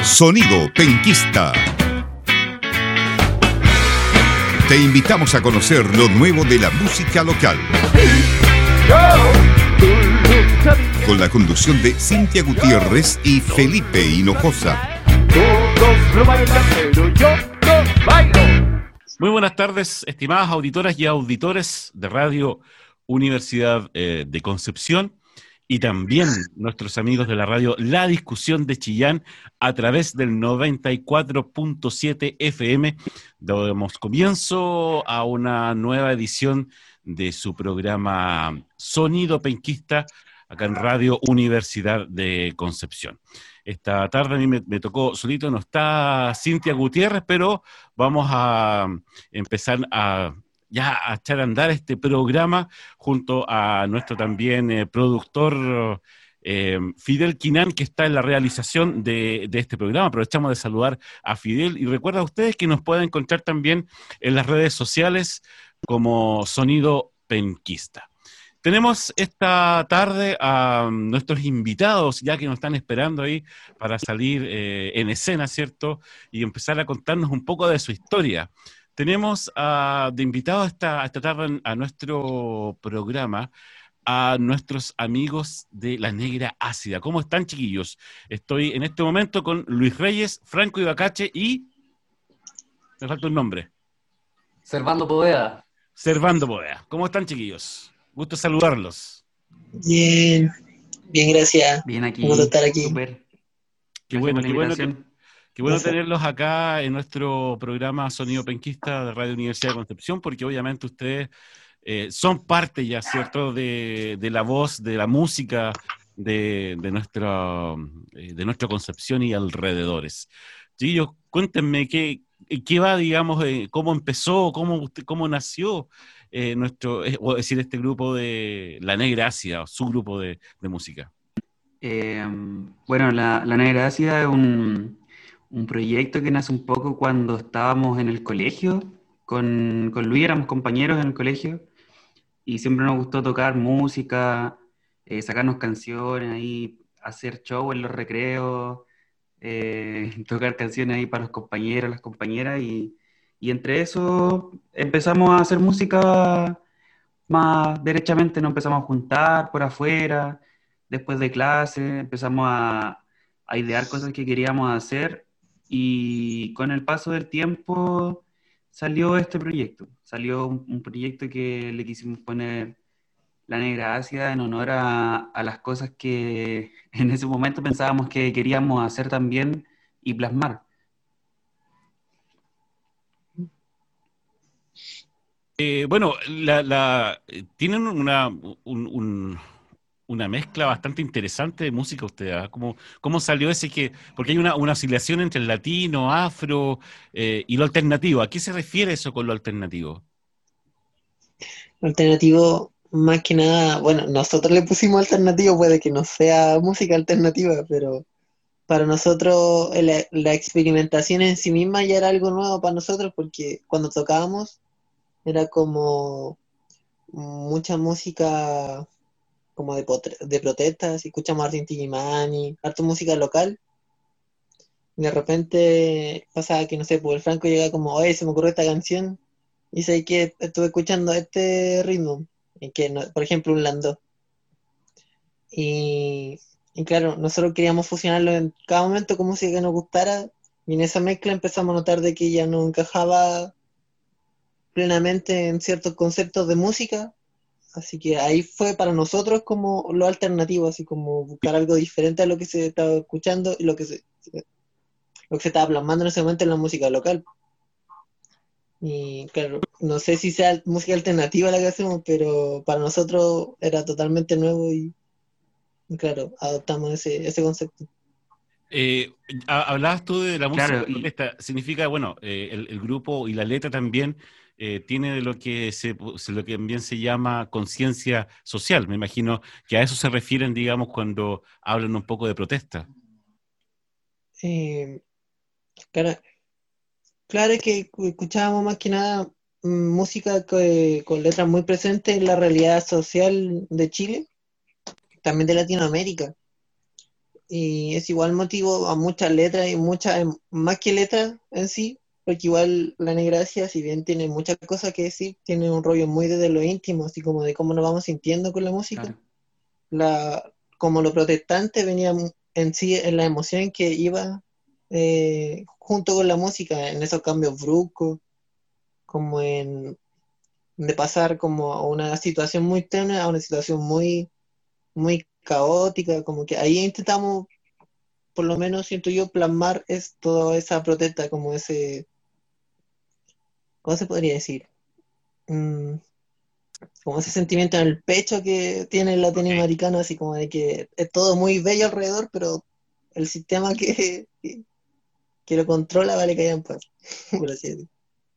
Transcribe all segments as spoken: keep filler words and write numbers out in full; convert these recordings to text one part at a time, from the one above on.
Sonido Penquista. Te invitamos a conocer lo nuevo de la música local. Con la conducción de Cintia Gutiérrez y Felipe Hinojosa. Muy buenas tardes, estimadas auditoras y auditores de Radio Universidad eh, de Concepción y también nuestros amigos de la radio La Discusión de Chillán a través del noventa y cuatro punto siete F M. Damos comienzo a una nueva edición de su programa Sonido Penquista acá en Radio Universidad de Concepción. Esta tarde a mí me, me tocó solito, no está Cintia Gutiérrez, pero vamos a empezar a ya a echar a andar este programa junto a nuestro también eh, productor eh, Fidel Quinán, que está en la realización de, de este programa. Aprovechamos de saludar a Fidel y recuerda a ustedes que nos pueden encontrar también en las redes sociales como Sonido Penquista. Tenemos esta tarde a nuestros invitados, ya que nos están esperando ahí para salir eh, en escena, ¿cierto? Y empezar a contarnos un poco de su historia. Tenemos uh, de invitados esta, esta tarde a nuestro programa a nuestros amigos de La Negra Ácida. ¿Cómo están, chiquillos? Estoy en este momento con Luis Reyes, Franco Ibacache y... me falta un nombre. Servando Poveda. Servando Poveda. ¿Cómo están, chiquillos? Gusto saludarlos. Bien, bien, gracias. Bien aquí. Gusto estar aquí. Super. Qué bueno, qué bueno, que, qué bueno tenerlos acá en nuestro programa Sonido Penquista de Radio Universidad de Concepción, porque obviamente ustedes eh, son parte ya, ¿cierto?, de, de la voz, de la música de, de, nuestra, de nuestra Concepción y alrededores. Chiquillos, cuéntenme qué, qué va, digamos, eh, cómo empezó, cómo, cómo nació Eh, nuestro, es decir, este grupo de La Negra Ácida, su grupo de, de música. Eh, bueno, La, La Negra Ácida es un, un proyecto que nace un poco cuando estábamos en el colegio, con, con Luis éramos compañeros en el colegio, y siempre nos gustó tocar música, eh, sacarnos canciones, ahí, hacer show en los recreos, eh, tocar canciones ahí para los compañeros, las compañeras, y Y entre eso empezamos a hacer música más derechamente, nos empezamos a juntar por afuera, después de clase, empezamos a, a idear cosas que queríamos hacer y con el paso del tiempo salió este proyecto, salió un, un proyecto que le quisimos poner La Negra Ácida en honor a, a las cosas que en ese momento pensábamos que queríamos hacer también y plasmar. Eh, bueno, la, la, tienen una, un, un, una mezcla bastante interesante de música ustedes, ¿eh? ¿Cómo, cómo salió ese que...? Porque hay una, una oscilación entre el latino, afro eh, y lo alternativo. ¿A qué se refiere eso con lo alternativo? Alternativo, más que nada, bueno, nosotros le pusimos alternativo, puede que no sea música alternativa, pero para nosotros la, la experimentación en sí misma ya era algo nuevo para nosotros, porque cuando tocábamos era como mucha música como de, potre- de protestas, escuchamos a Martín Tijimani, harta música local, y de repente pasaba que, no sé, pues el Franco llegaba como, oye, se me ocurrió esta canción, y sé que estuve escuchando este ritmo, y que no- por ejemplo un landó, y, y claro, nosotros queríamos fusionarlo en cada momento con música que nos gustara, y en esa mezcla empezamos a notar de que ya no encajaba plenamente en ciertos conceptos de música, así que ahí fue para nosotros como lo alternativo, así como buscar algo diferente a lo que se estaba escuchando y lo que se, lo que se estaba plasmando en ese momento en la música local. Y claro, no sé si sea música alternativa la que hacemos, pero para nosotros era totalmente nuevo y, y claro, adoptamos ese, ese concepto. Eh, hablabas tú de la música Claro, y- protesta. Significa, bueno, eh, el, el grupo y la letra también eh, tiene de lo que se, se- lo que también se llama conciencia social. Me imagino que a eso se refieren, digamos, cuando hablan un poco de protesta. Eh, claro, claro es que escuchábamos más que nada mm, música que- con letras muy presentes en la realidad social de Chile, también de Latinoamérica. y es igual motivo a muchas letras y muchas, más que letras en sí, porque igual La Negracia, si bien tiene muchas cosas que decir, tiene un rollo muy desde lo íntimo, así como de cómo nos vamos sintiendo con la música. Claro. La, como lo protestante venía mu- en sí en la emoción que iba eh, junto con la música, en esos cambios bruscos, como en de pasar como a una situación muy tenue a una situación muy, muy caótica, como que ahí intentamos, por lo menos siento yo, plasmar es toda esa protesta, como ese, ¿cómo se podría decir? Mm, como ese sentimiento en el pecho que tiene el Ok. latinoamericano, así como de que es todo muy bello alrededor, pero el sistema que, que, que lo controla vale que hayan paz, por así decirlo.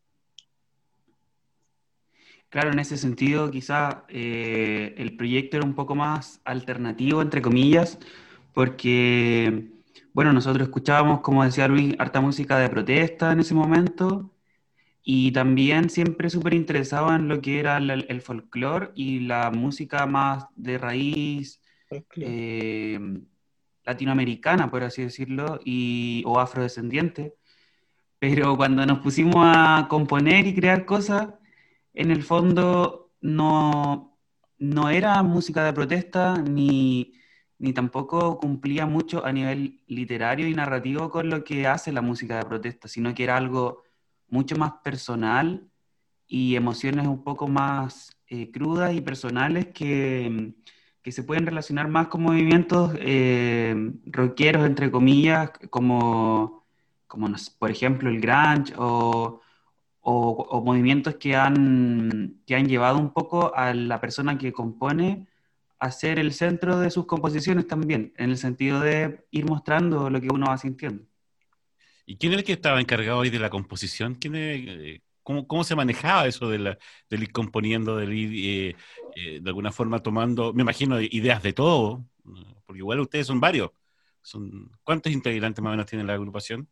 Claro, en ese sentido, quizá eh, el proyecto era un poco más alternativo, entre comillas, porque, bueno, nosotros escuchábamos, como decía Luis, harta música de protesta en ese momento, y también siempre súper interesado en lo que era el, el folclore y la música más de raíz Folclore. eh, latinoamericana, por así decirlo, y, o afrodescendiente. Pero cuando nos pusimos a componer y crear cosas, en el fondo no, no era música de protesta ni, ni tampoco cumplía mucho a nivel literario y narrativo con lo que hace la música de protesta, sino que era algo mucho más personal y emociones un poco más eh, crudas y personales que, que se pueden relacionar más con movimientos eh, rockeros, entre comillas, como, como no sé, por ejemplo el grunge o, o, o movimientos que han, que han llevado un poco a la persona que compone a ser el centro de sus composiciones también, en el sentido de ir mostrando lo que uno va sintiendo. ¿Y quién es el que estaba encargado ahí de la composición? ¿Quién es, eh, cómo, cómo se manejaba eso de la, del ir componiendo, del ir eh, eh, de alguna forma tomando, me imagino, ideas de todo? ¿No? Porque igual ustedes son varios. Son, ¿cuántos integrantes más o menos tiene la agrupación?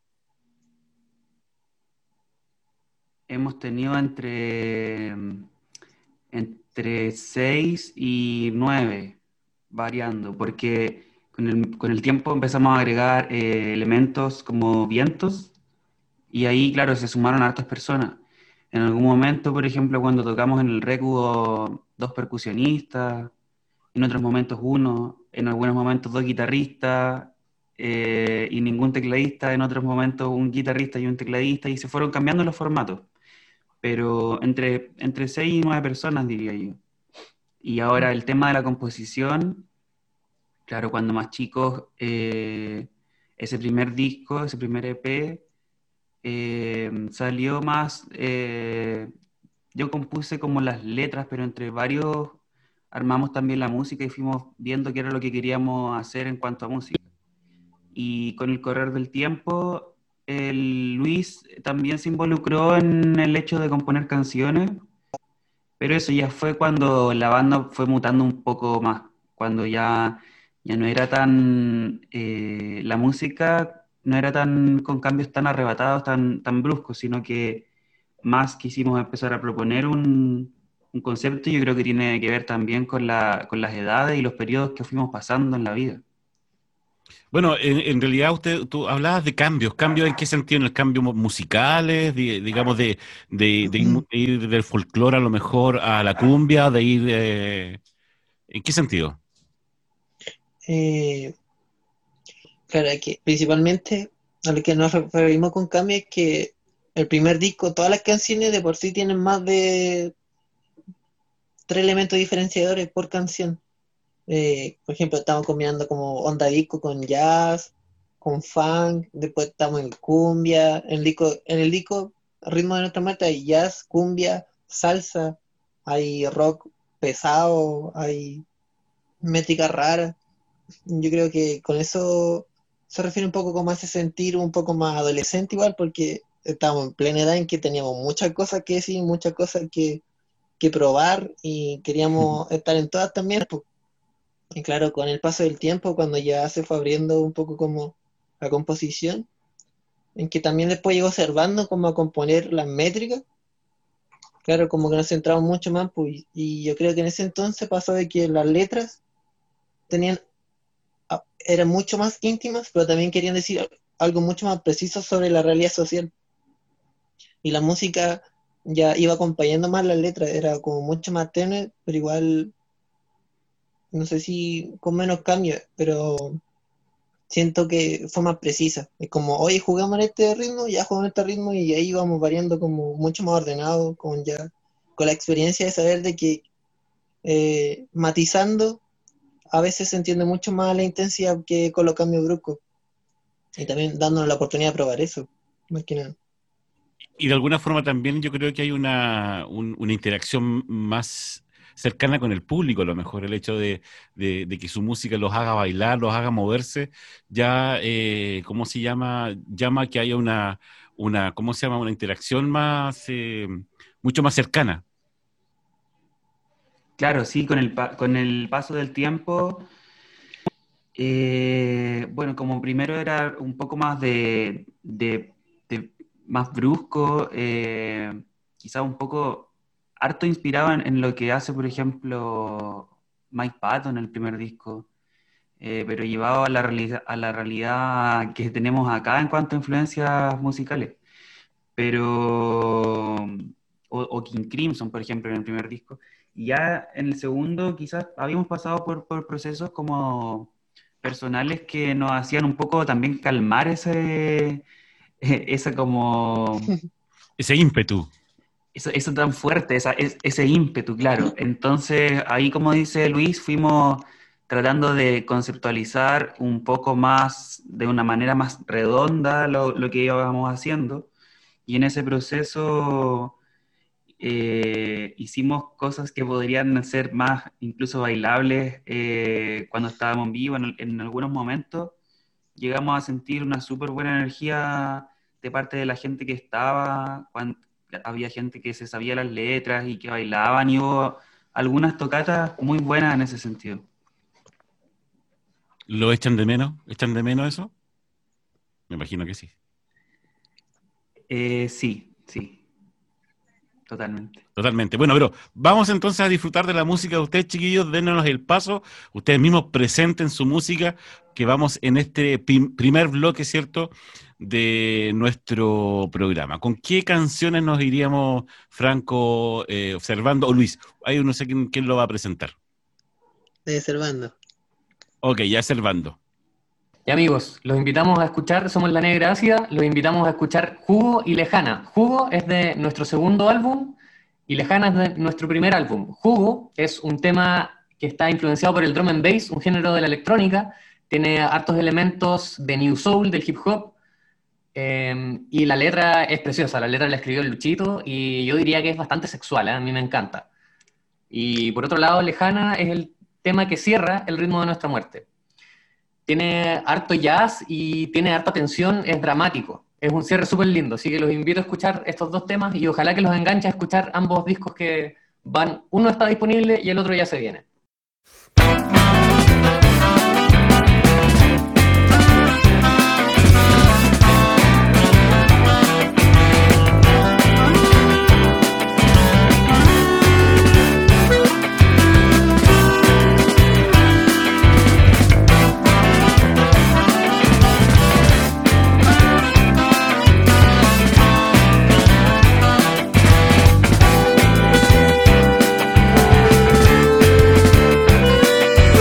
Hemos tenido entre, entre seis y nueve, variando, porque con el, con el tiempo empezamos a agregar eh, elementos como vientos y ahí, claro, se sumaron hartas personas. En algún momento, por ejemplo, cuando tocamos en el rec hubo dos percusionistas, en otros momentos uno, en algunos momentos dos guitarristas eh, y ningún tecladista, en otros momentos un guitarrista y un tecladista, y se fueron cambiando los formatos, pero entre, entre seis y nueve personas, diría yo. Y ahora el tema de la composición, claro, cuando más chicos, eh, ese primer disco, ese primer E P, eh, salió más, eh, yo compuse como las letras, pero entre varios armamos también la música y fuimos viendo qué era lo que queríamos hacer en cuanto a música. Y con el correr del tiempo, el Luis también se involucró en el hecho de componer canciones, pero eso ya fue cuando la banda fue mutando un poco más, cuando ya, ya no era tan, eh, la música no era tan con cambios tan arrebatados, tan, tan bruscos, sino que más quisimos empezar a proponer un, un concepto, y yo creo que tiene que ver también con la, con las edades y los periodos que fuimos pasando en la vida. Bueno, en, en realidad usted, tú hablabas de cambios. ¿Cambios en qué sentido? ¿En el cambio mu- musicales? Di- digamos, de, de, de ir, mu- de ir del folclore a lo mejor a la cumbia, de ir... eh, ¿en qué sentido? Eh, claro, que principalmente a lo que nos referimos con cambio es que el primer disco, todas las canciones de por sí tienen más de tres elementos diferenciadores por canción. Eh, por ejemplo, estamos combinando como onda disco con jazz, con funk, después estamos en cumbia, en el disco, en el disco Ritmo de Nuestra Muerte hay jazz, cumbia, salsa, hay rock pesado, hay métrica rara. Yo creo que con eso se refiere un poco como a ese sentir un poco más adolescente igual, porque estábamos en plena edad en que teníamos muchas cosas que decir, muchas cosas que, que probar y queríamos estar en todas también, pues. Y claro, con el paso del tiempo, cuando ya se fue abriendo un poco como la composición, en que también después llegó observando como a componer las métricas, claro, como que nos centramos mucho más, pues, y yo creo que en ese entonces pasó de que las letras tenían eran mucho más íntimas, pero también querían decir algo mucho más preciso sobre la realidad social. Y la música ya iba acompañando más las letras, era como mucho más tenue, pero igual, no sé si con menos cambios, pero siento que fue más precisa. Es como, oye, jugamos en este ritmo, ya jugamos en este ritmo, y ahí vamos variando como mucho más ordenado, con ya con la experiencia de saber de que eh, matizando a veces se entiende mucho más la intensidad que con los cambios bruscos. Y también dándonos la oportunidad de probar eso, más que nada. Y de alguna forma también yo creo que hay una, un, una interacción más cercana con el público, a lo mejor el hecho de, de, de que su música los haga bailar, los haga moverse, ya, eh, ¿cómo se llama? Llama que haya una, una ¿cómo se llama? Una interacción más, eh, mucho más cercana. Claro, sí, con el, pa- con el paso del tiempo, eh, bueno, como primero era un poco más de, de- de- más brusco, eh, quizá un poco harto inspirado en, en lo que hace, por ejemplo, Mike Patton en el primer disco, eh, pero llevado a la realidad, a la realidad que tenemos acá en cuanto a influencias musicales. Pero, o, o King Crimson, por ejemplo, en el primer disco. Y ya en el segundo quizás habíamos pasado por, por procesos como personales que nos hacían un poco también calmar ese, esa como, Ese ímpetu. eso, eso tan fuerte, esa, es- ese ímpetu, claro. Entonces ahí, como dice Luis, fuimos tratando de conceptualizar un poco más, de una manera más redonda lo, lo que íbamos haciendo. Y en ese proceso eh, hicimos cosas que podrían ser más incluso bailables eh, cuando estábamos en vivo. En, en algunos momentos llegamos a sentir una súper buena energía de parte de la gente que estaba, cuando, había gente que se sabía las letras y que bailaban, y hubo algunas tocatas muy buenas en ese sentido. ¿Lo echan de menos? ¿Echan de menos eso? Me imagino que sí. Eh, sí, sí, totalmente. Totalmente. Bueno, pero vamos entonces a disfrutar de la música de ustedes, chiquillos. Dénnos el paso. Ustedes mismos presenten su música, que vamos en este prim- primer bloque, ¿cierto?, de nuestro programa. ¿Con qué canciones nos iríamos, Franco, eh, observando? O Luis, ahí no sé quién, quién lo va a presentar. De Servando. Ok, ya observando. Y amigos, los invitamos a escuchar, somos La Negra Ácida, los invitamos a escuchar Jugo y Lejana. Jugo es de nuestro segundo álbum y Lejana es de nuestro primer álbum. Jugo es un tema que está influenciado por el drum and bass, un género de la electrónica, tiene hartos elementos de new soul, del hip hop, eh, y la letra es preciosa, la letra la escribió el Luchito y yo diría que es bastante sexual, ¿eh? A mí me encanta. Y por otro lado, Lejana es el tema que cierra el ritmo de nuestra muerte. Tiene harto jazz y tiene harta tensión, es dramático. Es un cierre súper lindo, así que los invito a escuchar estos dos temas y ojalá que los enganche a escuchar ambos discos que van, uno está disponible y el otro ya se viene. Thank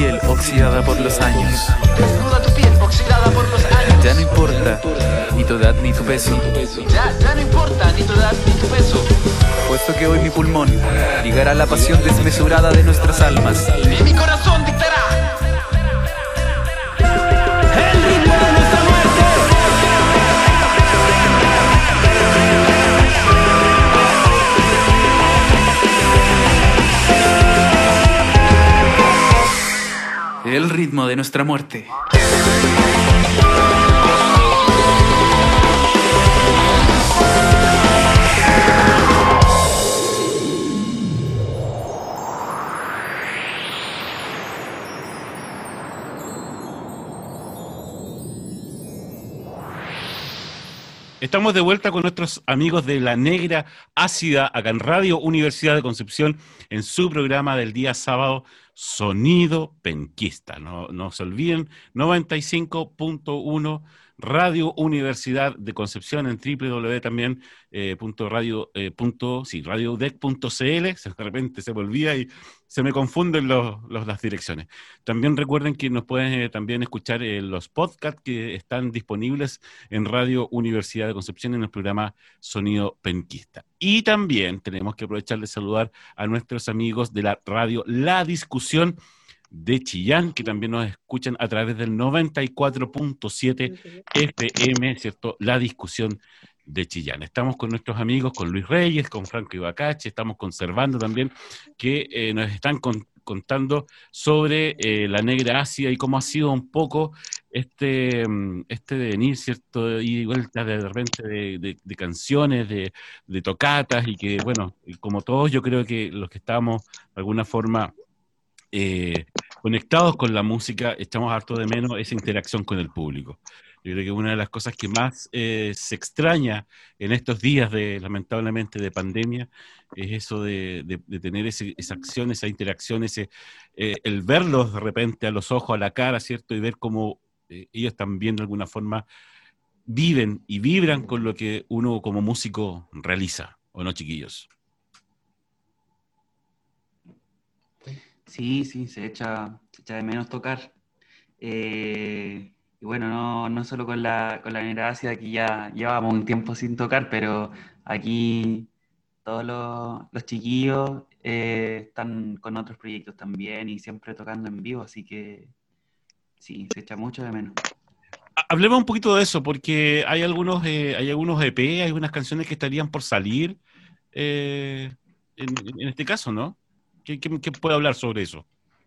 piel oxidada por los años. Desnuda tu piel oxidada por los años. Ya no importa ni tu edad ni tu peso. Ya, ya no importa ni tu edad ni tu peso. Puesto que hoy mi pulmón ligará la pasión desmesurada de nuestras almas. Y mi corazón dictará el ritmo de nuestra muerte. El ritmo de nuestra muerte. Estamos de vuelta con nuestros amigos de La Negra Ácida, acá en Radio Universidad de Concepción, en su programa del día sábado, Sonido Penquista. No, no se olviden, noventa y cinco punto uno Radio Universidad de Concepción, en doble u doble u doble u también, eh, punto radio, eh, punto, sí, radiodec punto c l, de repente se me olvida y se me confunden los, los, las direcciones. También recuerden que nos pueden eh, también escuchar eh, los podcasts que están disponibles en Radio Universidad de Concepción en el programa Sonido Penquista. Y también tenemos que aprovechar de saludar a nuestros amigos de la radio La Discusión de Chillán, que también nos escuchan a través del noventa y cuatro punto siete F M, ¿cierto? La Discusión de Chillán. Estamos con nuestros amigos, con Luis Reyes, con Franco Ibacache, estamos conservando también, que eh, nos están con, contando sobre eh, La Negra Ácida y cómo ha sido un poco este, este devenir, ¿cierto? Y vueltas de repente de, de, de canciones, de, de tocatas, y que, bueno, como todos, yo creo que los que estamos de alguna forma Eh, conectados con la música, echamos harto de menos esa interacción con el público. Yo creo que una de las cosas que más eh, se extraña en estos días, de lamentablemente, de pandemia, es eso de, de, de tener ese, esa acción, esa interacción, ese, eh, el verlos de repente a los ojos, a la cara, ¿cierto? Y ver cómo eh, ellos también de alguna forma viven y vibran con lo que uno como músico realiza, ¿o no, chiquillos? Sí, sí, se echa, se echa de menos tocar. Eh, y bueno, no, no solo con la, con la Negra Ácida, que ya llevábamos un tiempo sin tocar, pero aquí todos los, los chiquillos eh, están con otros proyectos también y siempre tocando en vivo, así que sí, se echa mucho de menos. Hablemos un poquito de eso, porque hay algunos, eh, hay algunos E P, hay algunas canciones que estarían por salir eh, en, en este caso, ¿no? ¿Qué, qué, qué puede hablar sobre eso?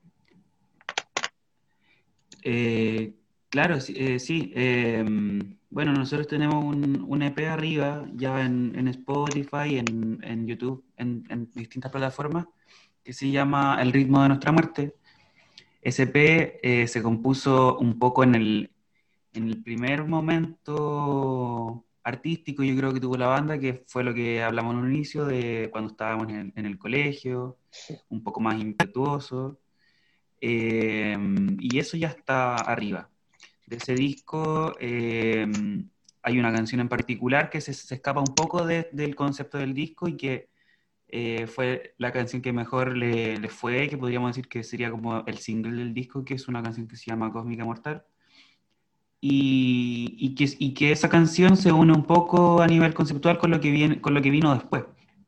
Eh, claro, sí. Eh, sí eh, bueno, nosotros tenemos un, un E P arriba, ya en, en Spotify, en, en YouTube, en, en distintas plataformas, que se llama El ritmo de nuestra muerte. Ese E P eh, se compuso un poco en el, en el primer momento artístico, yo creo que tuvo la banda, que fue lo que hablamos al inicio, de cuando estábamos en el, en el colegio, un poco más impetuoso, eh, y eso ya está arriba. De ese disco eh, hay una canción en particular que se, se escapa un poco de, del concepto del disco y que eh, fue la canción que mejor le, le fue, que podríamos decir que sería como el single del disco, que es una canción que se llama Cósmica Mortal. Y, y, que, y que esa canción se une un poco a nivel conceptual con lo que, viene, con lo que vino después.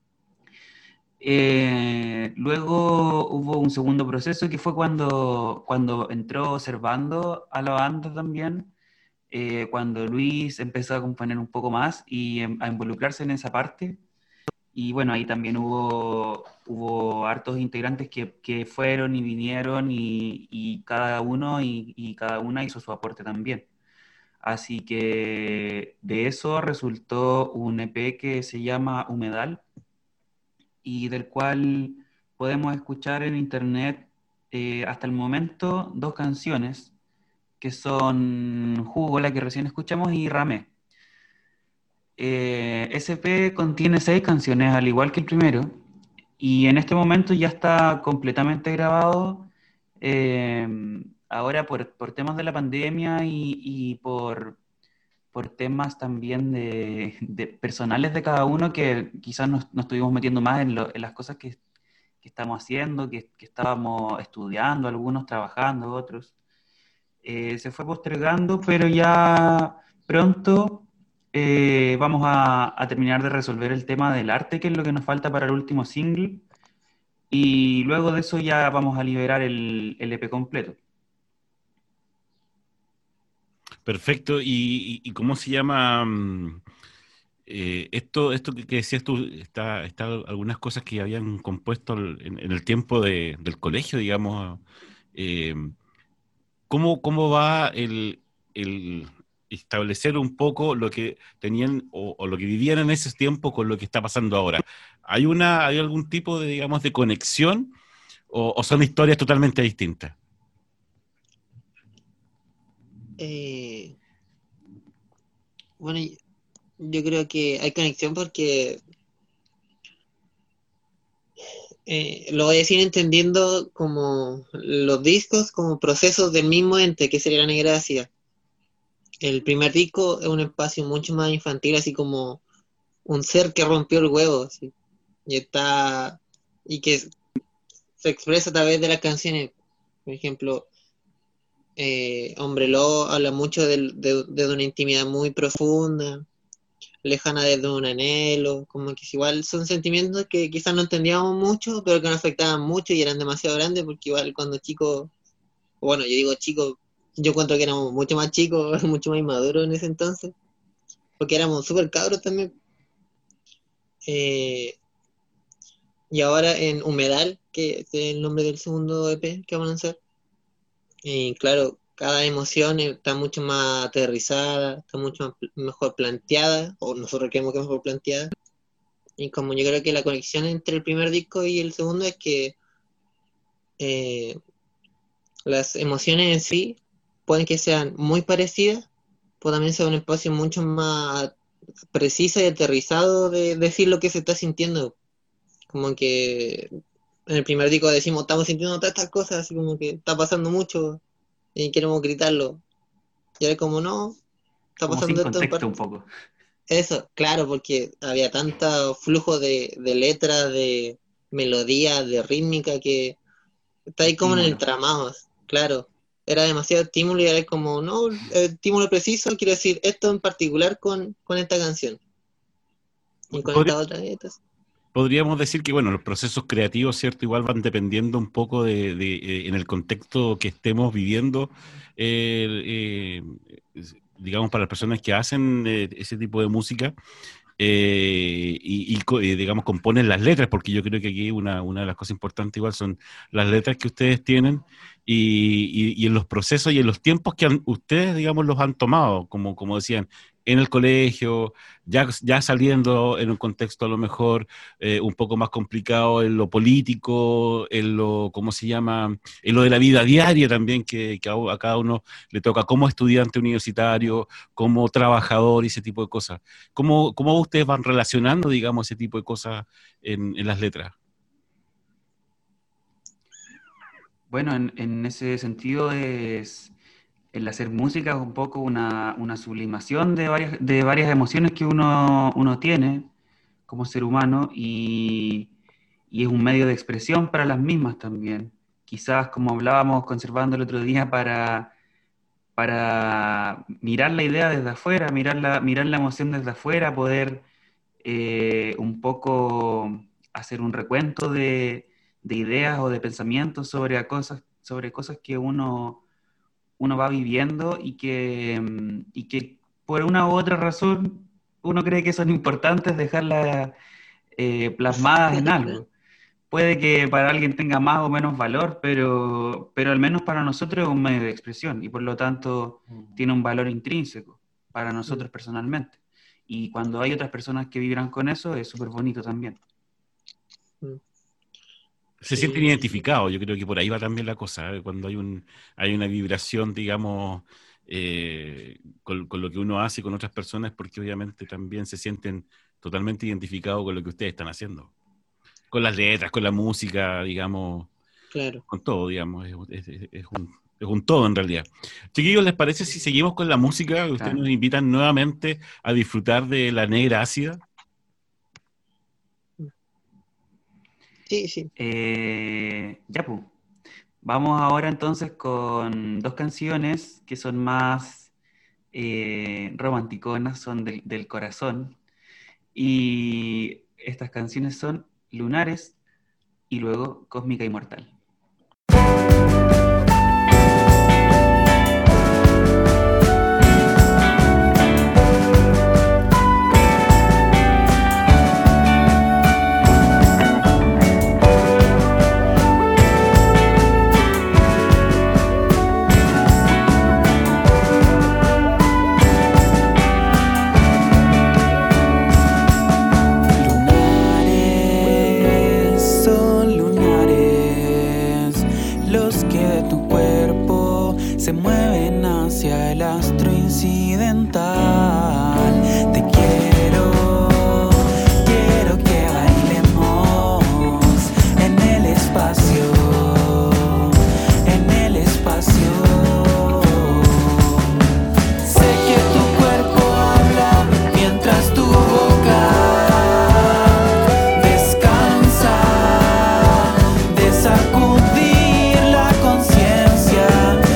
Eh, luego hubo un segundo proceso que fue cuando, cuando entró Servando a la banda también, eh, cuando Luis empezó a componer un poco más y a involucrarse en esa parte. Y bueno, ahí también hubo, hubo hartos integrantes que, que fueron y vinieron y, y cada uno y, y cada una hizo su aporte también. Así que de eso resultó un E P que se llama Humedal y del cual podemos escuchar en internet eh, hasta el momento dos canciones que son Jugo, la que recién escuchamos, y Ramé. Eh, ese E P contiene seis canciones, al igual que el primero, y en este momento ya está completamente grabado. Eh, ahora por, por temas de la pandemia y, y por, por temas también de, de personales de cada uno, que quizás nos, nos estuvimos metiendo más en, lo, en las cosas que, que que estamos haciendo, que, que estábamos estudiando, algunos trabajando, otros. Eh, se fue postergando, pero ya pronto eh, vamos a, a terminar de resolver el tema del arte, que es lo que nos falta para el último single, y luego de eso ya vamos a liberar el, el E P completo. Perfecto. ¿Y, y, y cómo se llama? mm, eh, esto esto que, que decías tú, está, está algunas cosas que habían compuesto el- en, en el tiempo de- del colegio, digamos. eh, ¿cómo, cómo va el, el establecer un poco lo que tenían o, o lo que vivían en ese tiempo con lo que está pasando ahora? ¿Hay una, hay algún tipo de, digamos, de conexión o, o son historias totalmente distintas? Eh, bueno, y- yo creo que hay conexión porque eh, lo voy a decir entendiendo como los discos como procesos del mismo ente que sería la Negra Ácida. El primer disco es un espacio mucho más infantil, así como un ser que rompió el huevo, así, y está y que se expresa a través de las canciones. Por ejemplo, eh, Hombre Lobo habla mucho del- de, de una intimidad muy profunda, lejana desde un anhelo, como que igual son sentimientos que quizás no entendíamos mucho, pero que nos afectaban mucho y eran demasiado grandes, porque igual cuando chicos, bueno, yo digo chicos, yo cuento que éramos mucho más chicos, mucho más inmaduros en ese entonces, porque éramos súper cabros también. Eh, y ahora en Humedal, que es el nombre del segundo E P que vamos a lanzar, y claro, cada emoción está mucho más aterrizada, está mucho más pl- mejor planteada, o nosotros creemos que mejor planteada. Y como yo creo que la conexión entre el primer disco y el segundo es que eh, las emociones en sí pueden que sean muy parecidas, pero también sea un espacio mucho más preciso y aterrizado de decir lo que se está sintiendo. Como que en el primer disco decimos, estamos sintiendo todas estas cosas, así como que está pasando mucho y queremos gritarlo. Y ahora como no, está Como sin pasando esto en contexto parte. un poco. Eso, claro, porque había tanto flujo de, de letras, de melodía, de rítmica, que está ahí como en el Estímulo. entramado, claro. Era demasiado estímulo y era como, no, el estímulo preciso, quiero decir esto en particular con, con esta canción. Y con Podría- esta otra, estas. Podríamos decir que, bueno, los procesos creativos, ¿cierto? Igual van dependiendo un poco de, de, eh, en el contexto que estemos viviendo, eh, eh, es- digamos, para las personas que hacen eh, ese tipo de música, eh, y, y co- eh, digamos, componen las letras, porque yo creo que aquí una, una de las cosas importantes igual son las letras que ustedes tienen y, y- y en los procesos y en los tiempos que han- ustedes, digamos, los han tomado, como, como decían, en el colegio, ya, ya saliendo en un contexto a lo mejor eh, un poco más complicado en lo político, en lo, ¿cómo se llama? En lo de la vida diaria también, que, que a, a cada uno le toca como estudiante universitario, como trabajador y ese tipo de cosas. ¿Cómo, cómo ustedes van relacionando, digamos, ese tipo de cosas en, en las letras? Bueno, en, en ese sentido es el hacer música es un poco una, una sublimación de varias, de varias emociones que uno, uno tiene como ser humano y, y es un medio de expresión para las mismas también. Quizás, como hablábamos conservando el otro día, para, para mirar la idea desde afuera, mirar la, mirar la emoción desde afuera, poder eh, un poco hacer un recuento de, de ideas o de pensamientos sobre a cosas, sobre cosas que uno, uno va viviendo y que, mm, y que por una u otra razón uno cree que son importantes dejarlas eh, plasmadas en algo. Puede que para alguien tenga más o menos valor, pero, pero al menos para nosotros es un medio de expresión y por lo tanto tiene un valor intrínseco para nosotros personalmente. Y cuando hay otras personas que vibran con eso, es súper bonito también. Se sienten Sí, identificados, yo creo que por ahí va también la cosa, ¿eh? Cuando hay un, hay una vibración, digamos, eh, con, con lo que uno hace con otras personas, porque obviamente también se sienten totalmente identificados con lo que ustedes están haciendo. Con las letras, con la música, digamos, claro. con todo, digamos, es, es- es un, es un todo en realidad. Chiquillos, ¿les parece si seguimos con la música? Ustedes Claro. nos invitan nuevamente a disfrutar de La Negra Ácida. Sí, sí. Eh, ya, pues. Vamos ahora entonces con dos canciones que son más eh, romanticonas, son del, del corazón. Y estas canciones son Lunares y luego Cósmica Inmortal. Se mueven hacia el astro incidental. Te quiero, quiero que bailemos en el espacio, en el espacio. Sé que tu cuerpo habla mientras tu boca descansa de sacudir la conciencia.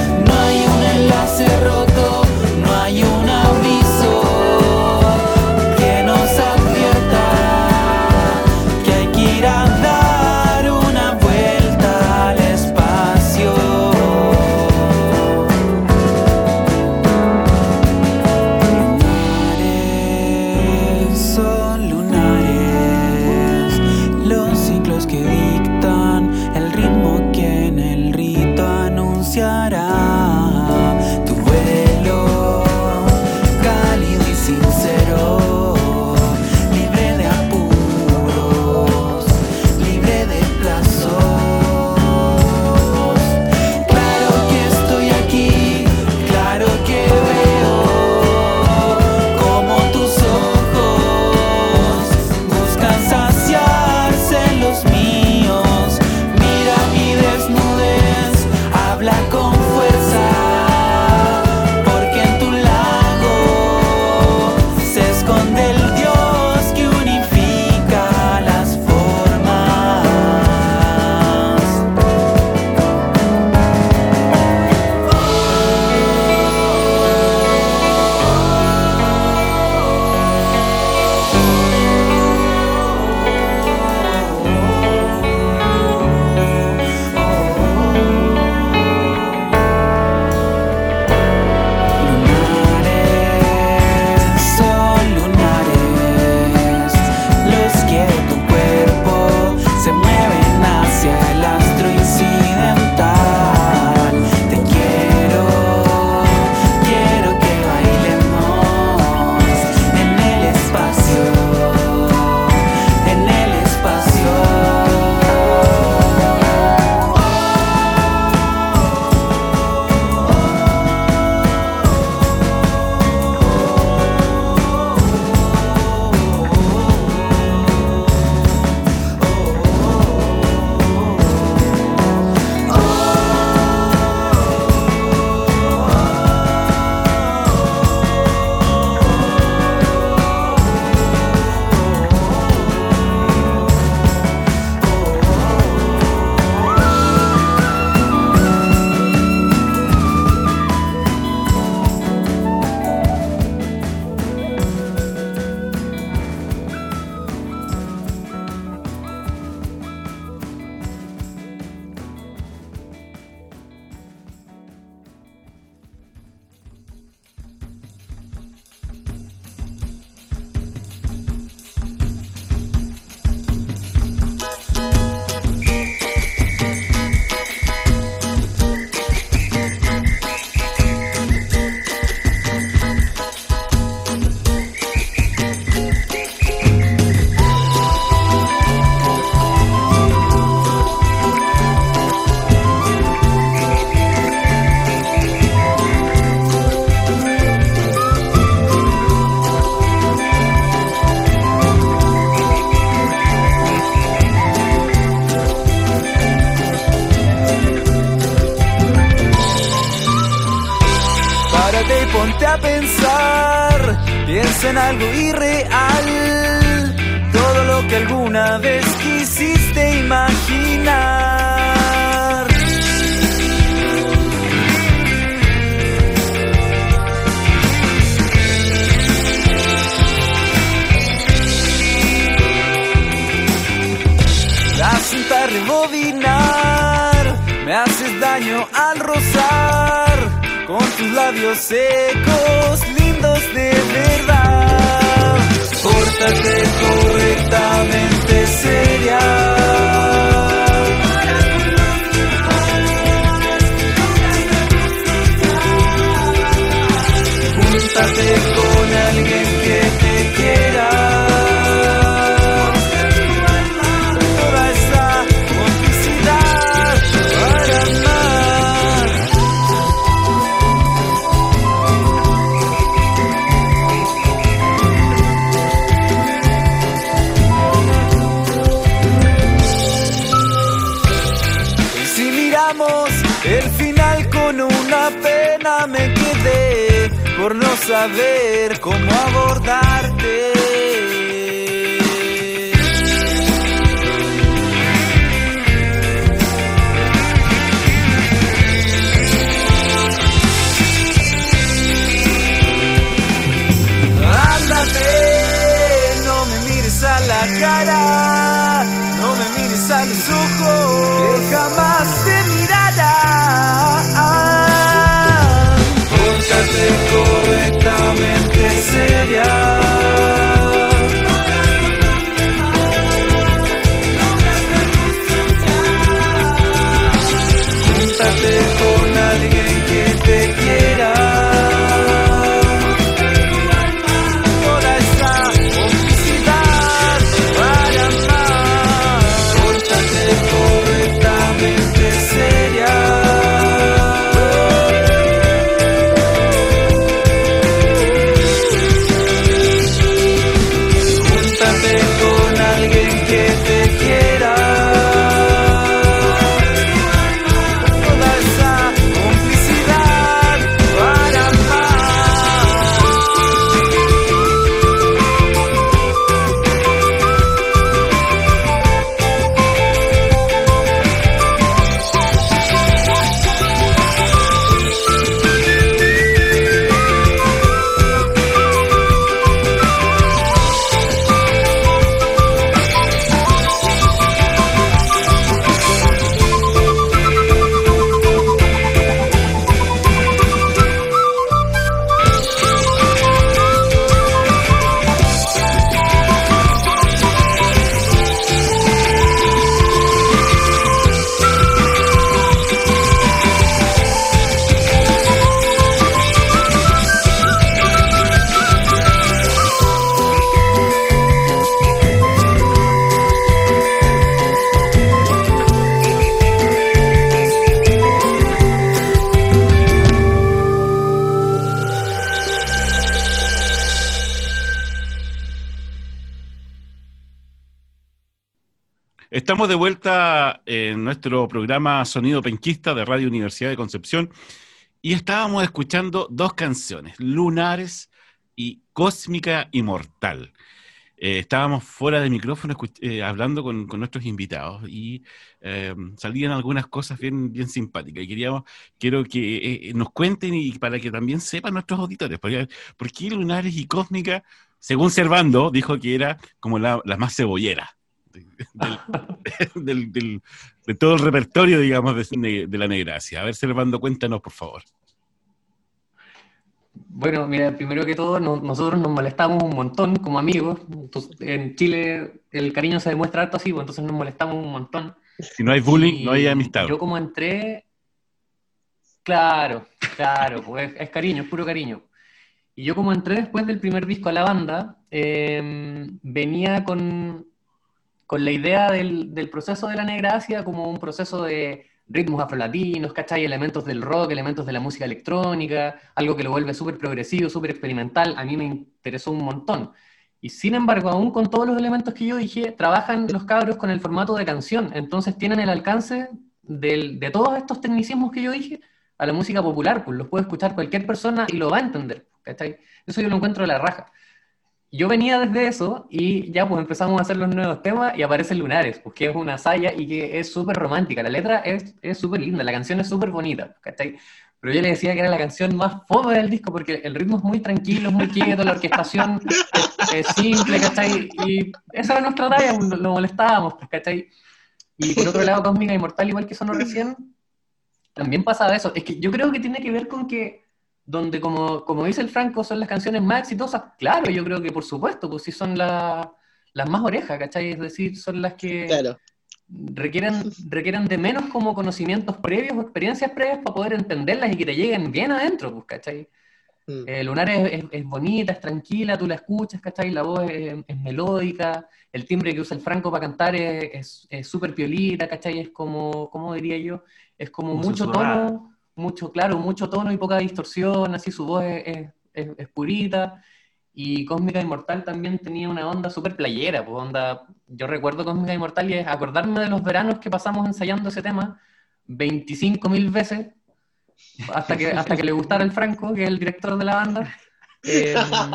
Roto, no hay un aviso que nos advierta que hay que ir a dar una vuelta al espacio. Lunares son lunares, los ciclos que dictan el ritmo que en el rito anunciará. Sincero, libre de apuros, libre de plazos. Claro que estoy aquí, claro que veo como tus ojos buscan saciarse en los míos. Mira mi desnudez, habla con fuerza. Del Dios que unifica las formas. Ponte a pensar, piensa en algo irreal. Todo todo lo que alguna vez quisiste imaginar. La cinta rebobinar, me haces daño al rozar con tus labios secos, lindos de verdad. Pórtate correctamente seria. Júntate con alguien que te quiera. Toda esa complicidad para amar. Y si miramos el final con una pena, me quedé por no saber cómo abordarte. Ándate, no me mires a la cara, no me mires a los ojos, que jamás te mirará. Pórtate correctamente seria. Júntate con alguien que te quiera. Toda esa complicidad para amar. Pórtate correctamente seria. Con alguien que te quiera. Toda esa complicidad para Estamos de vuelta en nuestro programa Sonido Penquista de Radio Universidad de Concepción y estábamos escuchando dos canciones, Lunares y Cósmica Inmortal. Eh, estábamos fuera de micrófono eh, hablando con, con nuestros invitados y eh, salían algunas cosas bien, bien simpáticas y queríamos, quiero que eh, nos cuenten y para que también sepan nuestros auditores, porque, ¿por qué Lunares y Cósmica? Según Servando, dijo que era como la, la más cebollera. Del, del, del, de todo el repertorio, digamos, de, de la Negracia. A ver, Servando, cuéntanos, por favor. Bueno, mira, primero que todo, no, nosotros nos molestamos un montón como amigos. Entonces, en Chile el cariño se demuestra harto así, pues, entonces nos molestamos un montón. Si no hay bullying, y no hay amistad. Yo como entré, claro, claro, pues es, es cariño, es puro cariño. Y yo como entré después del primer disco a la banda, eh, venía con... con la idea del, del proceso de la Negracia como un proceso de ritmos afrolatinos, ¿cachai? Elementos del rock, elementos de la música electrónica, algo que lo vuelve súper progresivo, súper experimental. A mí me interesó un montón. Y sin embargo, aún con todos los elementos que yo dije, trabajan los cabros con el formato de canción. Entonces tienen el alcance del, de todos estos tecnicismos que yo dije a la música popular. Pues los puede escuchar cualquier persona y lo va a entender, ¿cachai? Eso yo lo encuentro de la raja. yo venía desde eso y ya pues empezamos a hacer los nuevos temas y aparecen Lunares, pues que es una saya y que es súper romántica. La letra es es súper linda, la canción es súper bonita, ¿cachai? Pero yo le decía que era la canción más fome del disco porque el ritmo es muy tranquilo, es muy quieto, la orquestación es, es simple, ¿cachai? Y esa era nuestra talla, lo, lo molestábamos, pues, ¿cachai? Y por otro lado, Cósmica Inmortal, igual que sonó recién, también pasaba eso. Es que yo creo que tiene que ver con que donde, como, como dice el Franco, son las canciones más exitosas, claro, yo creo que por supuesto, pues sí son la- las más orejas, ¿cachai? Es decir, son las que Claro. requieren, requieren de menos como conocimientos previos o experiencias previas para poder entenderlas y que te lleguen bien adentro, pues, ¿cachai? Mm. Eh, Lunar es, es- es bonita, es tranquila, tú la escuchas, ¿cachai? La voz es, es melódica, el timbre que usa el Franco para cantar es es- es súper piolita, ¿cachai? Es como, ¿cómo diría yo? Es como Como mucho susurrada. tono, mucho, claro, mucho tono y poca distorsión, así su voz es, es- es- es purita. Y Cósmica Inmortal también tenía una onda súper playera, pues onda, yo recuerdo Cósmica Inmortal y es acordarme de los veranos que pasamos ensayando ese tema veinticinco mil veces hasta que, hasta que le gustara el Franco, que es el director de la banda. Eh,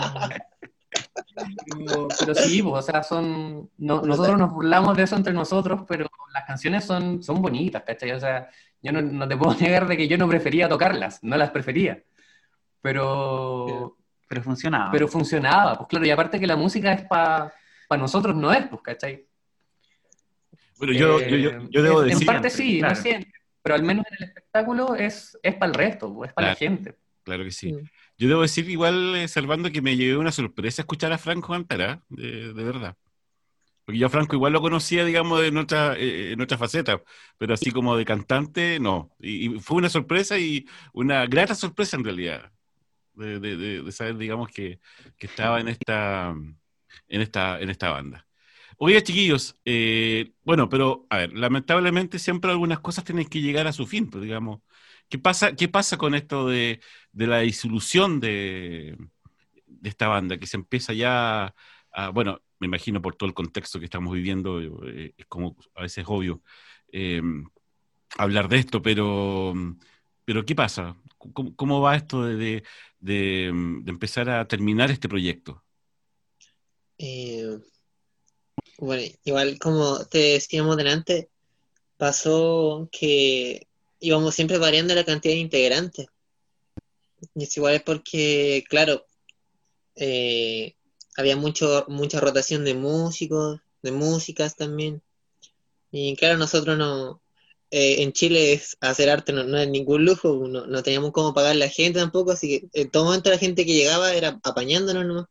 pero, pero sí, pues, o sea, son. No- nosotros nos burlamos de eso entre nosotros, pero las canciones son, son bonitas, ¿cachai? O sea, yo no, no te puedo negar de que yo no prefería tocarlas, no las prefería. Pero, Pero funcionaba. pero funcionaba, pues claro, y aparte que la música es para nosotros, no es, pues, ¿cachai? Bueno, yo, yo, yo, Eh, yo debo es- en decir, parte siempre, sí, no claro. siempre, pero al menos en el espectáculo es, es para el resto, pues, es para la claro, gente. claro que sí. Mm. Yo debo decir igual, eh, Servando, que me llevé una sorpresa escuchar a Franco cantar, ¿ah? de, de verdad. Porque yo a Franco igual lo conocía, digamos, en otra, eh, en otra faceta, pero así como de cantante, no. Y, y fue una sorpresa y una grata sorpresa en realidad, de, de- de- de saber, digamos, que, que estaba en esta, en esta, en esta banda. Oye, chiquillos, eh, bueno, pero a ver, lamentablemente siempre algunas cosas tienen que llegar a su fin, pues digamos. ¿Qué pasa, qué pasa con esto de, de la disolución de, de esta banda? Que se empieza ya a, bueno, me imagino por todo el contexto que estamos viviendo, eh, es como a veces obvio eh, hablar de esto, pero, pero ¿qué pasa? ¿Cómo, cómo va esto de, de, de, de empezar a terminar este proyecto? Eh, bueno, igual como te decíamos delante, pasó que íbamos siempre variando la cantidad de integrantes. Y es igual es porque, claro, eh, había mucho, mucha rotación de músicos, de músicas también. Y claro, nosotros no, eh, en Chile es- hacer arte no, no es ningún lujo, no, no teníamos cómo pagar la gente tampoco, así que en todo momento la gente que llegaba era apañándonos nomás.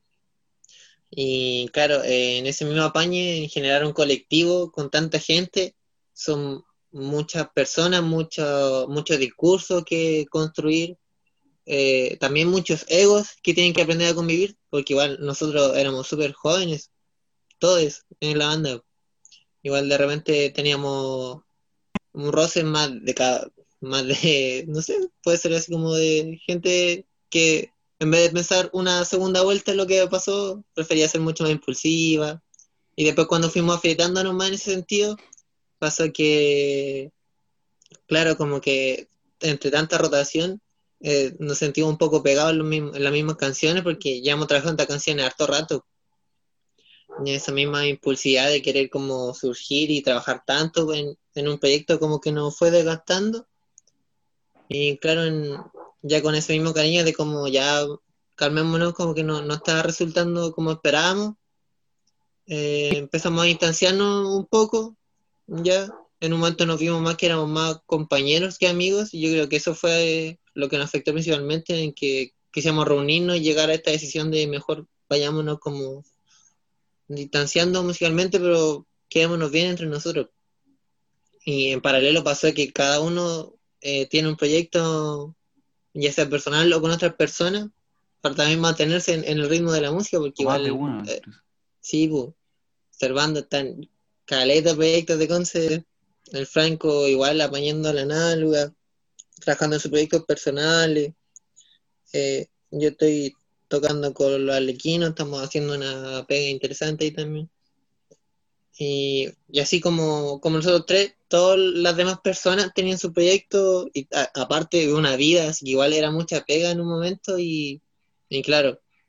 Y claro, eh, en ese mismo apañe, en generar un colectivo con tanta gente, son muchas personas, mucho, mucho discurso que construir, eh, también muchos egos que tienen que aprender a convivir, porque igual nosotros éramos súper jóvenes, todos en la banda. Igual de repente teníamos un roce más de cada, más de, no sé, puede ser así como de gente que en vez de pensar una segunda vuelta en lo que pasó, prefería ser mucho más impulsiva. Y después cuando fuimos afeitándonos más en ese sentido, pasó que, claro, como que entre tanta rotación, eh, nos sentimos un poco pegados en, los mismos- en las mismas canciones porque ya hemos trabajado en estas canciones harto rato. Y esa misma impulsividad de querer como surgir y trabajar tanto en, en un proyecto como que nos fue desgastando. Y claro, en- ya con ese mismo cariño de como ya calmémonos, como que no, no estaba resultando como esperábamos, eh, empezamos a distanciarnos un poco, ya. En un momento nos vimos más que éramos más compañeros que amigos, y yo creo que eso fue lo que nos afectó principalmente, en que quisimos reunirnos y llegar a esta decisión de mejor vayámonos como distanciando musicalmente, pero quedémonos bien entre nosotros. Y en paralelo pasó que cada uno eh, tiene un proyecto, ya sea personal o con otras personas, para también mantenerse en, en el ritmo de la música, porque O más de igual, uno, eh, incluso. sí, pues, Servando están caleta de proyectos de Conce, el Franco igual apañando la análoga, trabajando en sus proyectos personales, eh, yo estoy tocando con los arlequinos, estamos haciendo una pega interesante ahí también. Y, y así como, como nosotros tres, todas las demás personas tenían su proyecto, y a- aparte de una vida, así que igual era mucha pega en un momento, y, y claro,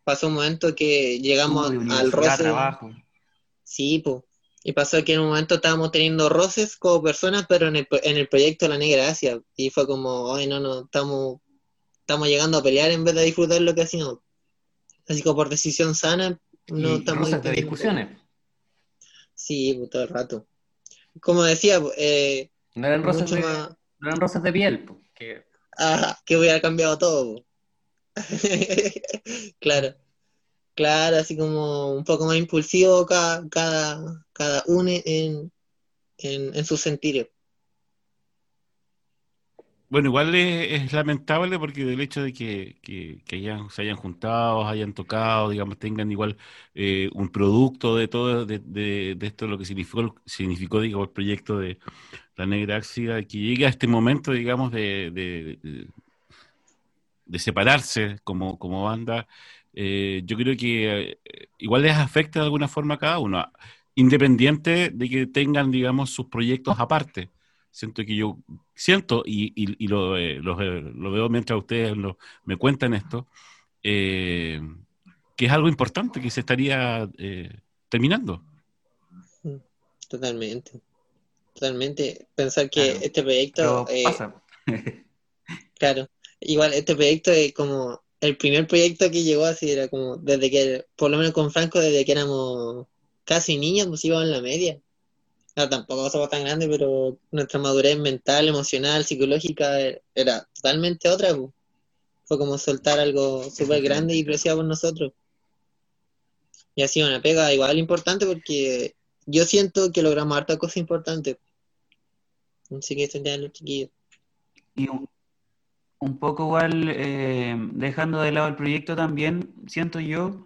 pasó un momento que llegamos Estudio, al universidad, roce. trabajo. Sí, pues. Y pasó que en un momento estábamos teniendo roces como personas, pero en el, en el proyecto La Negra Asia. Y fue como, ay, no, no, estamos, estamos llegando a pelear en vez de disfrutar lo que hacíamos. Así como por decisión sana, no Y estamos roces de entendiendo. discusiones. Sí, pues, todo el rato. Como decía, pues, eh, No eran roces mucho de, más. no eran roces de piel, po, que Ah, que hubiera cambiado todo, po. Claro, claro, así como un poco más impulsivo cada, cada, cada uno en, en, en sus sentidos. Bueno, igual es, es lamentable porque del hecho de que, que, que hayan, se hayan juntado, hayan tocado, digamos, tengan igual eh, un producto de todo, de, de, de esto, lo que significó, significó, digamos, el proyecto de La Negra Ácida, que llegue a este momento, digamos, de, de, de, de separarse como, como banda, eh, yo creo que eh, igual les afecta de alguna forma a cada uno, independiente de que tengan, digamos, sus proyectos aparte. Siento que yo, siento, y, y, y lo, eh, lo, lo veo mientras ustedes lo, me cuentan esto, eh, que es algo importante que se estaría eh, terminando. Totalmente, totalmente. Pensar que Claro, este proyecto, pero eh, pasa. claro, igual este proyecto es como el primer proyecto que llegó así, era como desde que, por lo menos con Franco, desde que éramos casi niños, pues íbamos en la media. No, tampoco somos tan grandes, pero nuestra madurez mental, emocional, psicológica era, era totalmente otra, pues. Fue como soltar algo súper grande y preciado por nosotros. Y ha sido una pega igual importante porque yo siento que logramos harta cosa importante. Así que esto ya los chiquillos. Y un, un poco igual, eh, dejando de lado el proyecto también, siento yo,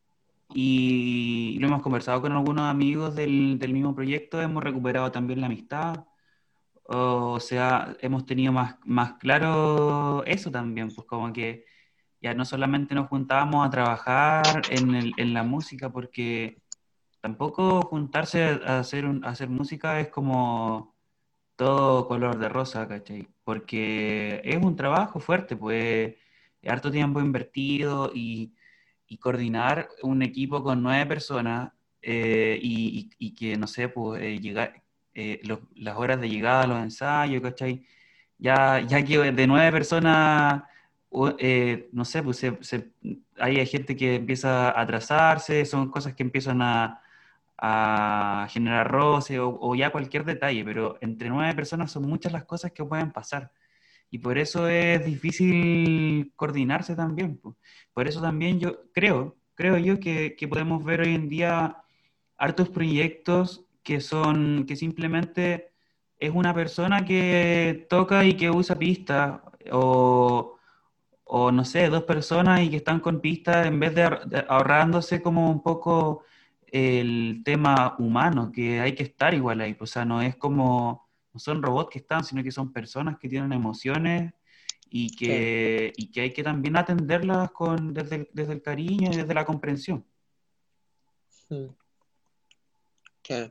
y lo hemos conversado con algunos amigos del, del mismo proyecto, hemos recuperado también la amistad, o sea, hemos tenido más, más claro eso también, pues como que ya no solamente nos juntábamos a trabajar en, el, en la música, porque tampoco juntarse a hacer, un- a hacer música es como todo color de rosa, ¿cachai? Porque es un trabajo fuerte, pues harto tiempo invertido y, y coordinar un equipo con nueve personas eh, y, y- y que, no sé, pues eh, llegar, eh, los- las horas de llegada a los ensayos, ¿cachai? Ya, ya que de nueve personas, u- eh, no sé, pues se- se- hay gente que empieza a atrasarse, son cosas que empiezan a a generar roce o, o ya cualquier detalle, pero entre nueve personas son muchas las cosas que pueden pasar. Y por eso es difícil coordinarse también, po. Por eso también yo creo, creo yo que, que podemos ver hoy en día hartos proyectos que son, que simplemente es una persona que toca y que usa pistas, o, o no sé, dos personas y que están con pistas en vez de, ahor- de ahorrándose como un poco el tema humano, que hay que estar igual ahí, pues, o sea, no es como, no son robots que están, sino que son personas que tienen emociones y Claro. que, y que hay que también atenderlas con, desde el, desde el cariño y desde la comprensión. Mm, claro.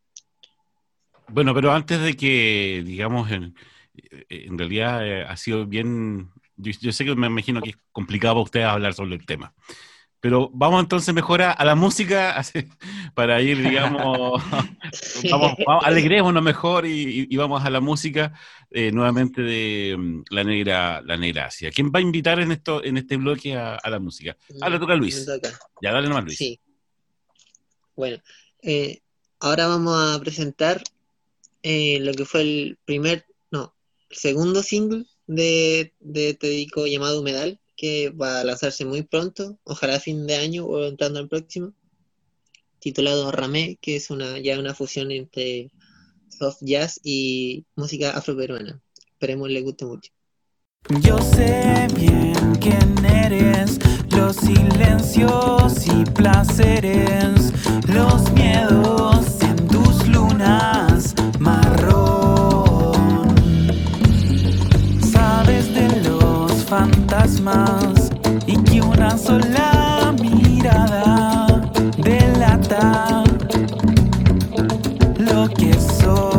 Bueno, pero antes de que, digamos, en, en realidad eh, ha sido bien, yo, yo sé que me imagino que es complicado para ustedes hablar sobre el tema, pero vamos entonces mejor a, a la música así, para ir, digamos, vamos, vamos, alegrémonos mejor y, y- y vamos a la música eh, nuevamente de mm, La Negra, La Negra Asia. ¿Quién va a invitar en esto, en este bloque a, a la música? Ah, le toca a Me Luis. toca. Ya, dale nomás, Luis. Sí. Bueno, eh, ahora vamos a presentar eh, lo que fue el primer, no, el segundo single de, de Te Dedico, llamado Humedal, que va a lanzarse muy pronto, ojalá a fin de año o entrando al próximo, titulado Ramé, que es una ya una fusión entre soft jazz y música afroperuana. Esperemos les guste mucho. Yo sé bien quién eres, los silencios y placeres, los miedos en tus lunas marrón. Sabes de los fantasmas y que una sola mirada delata lo que soy.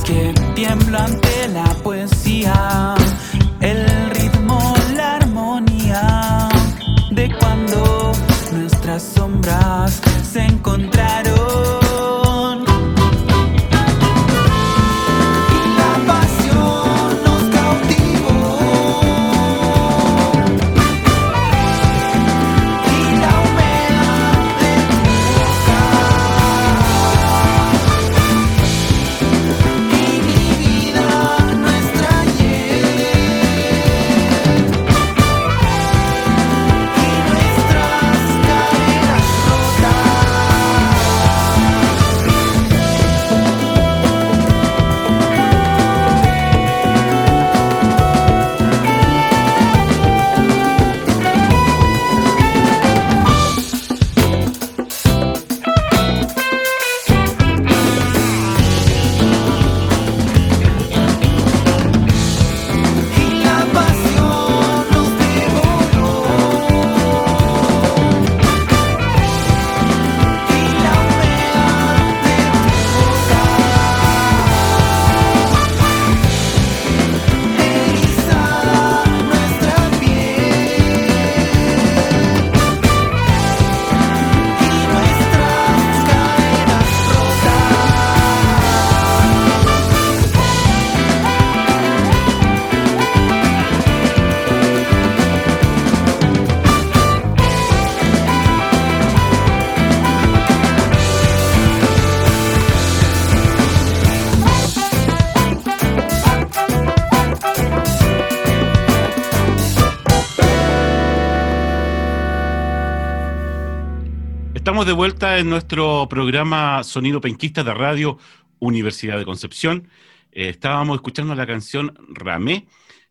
que tiemblo ante la poesía, el ritmo, la armonía de cuando nuestras sombras se encontraron. Estamos de vuelta en nuestro programa Sonido Penquista de Radio Universidad de Concepción. Eh, estábamos escuchando la canción Ramé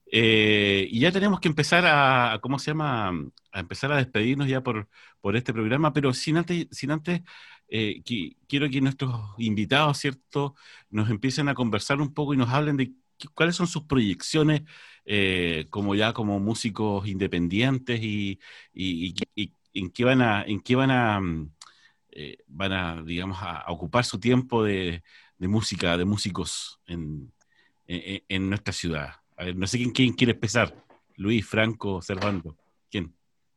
eh, y ya tenemos que empezar a, ¿cómo se llama? A empezar a despedirnos ya por, por este programa, pero sin antes, sin antes eh, que, quiero que nuestros invitados, ¿cierto?, nos empiecen a conversar un poco y nos hablen de qué, cuáles son sus proyecciones eh, como ya como músicos independientes y, y, y, y en qué van a, en qué van a, eh, van a, digamos, a, a ocupar su tiempo de, de música, de músicos en, en, en nuestra ciudad. A ver, no sé quién, quién quiere empezar. Luis, Franco, Servando. ¿Quién?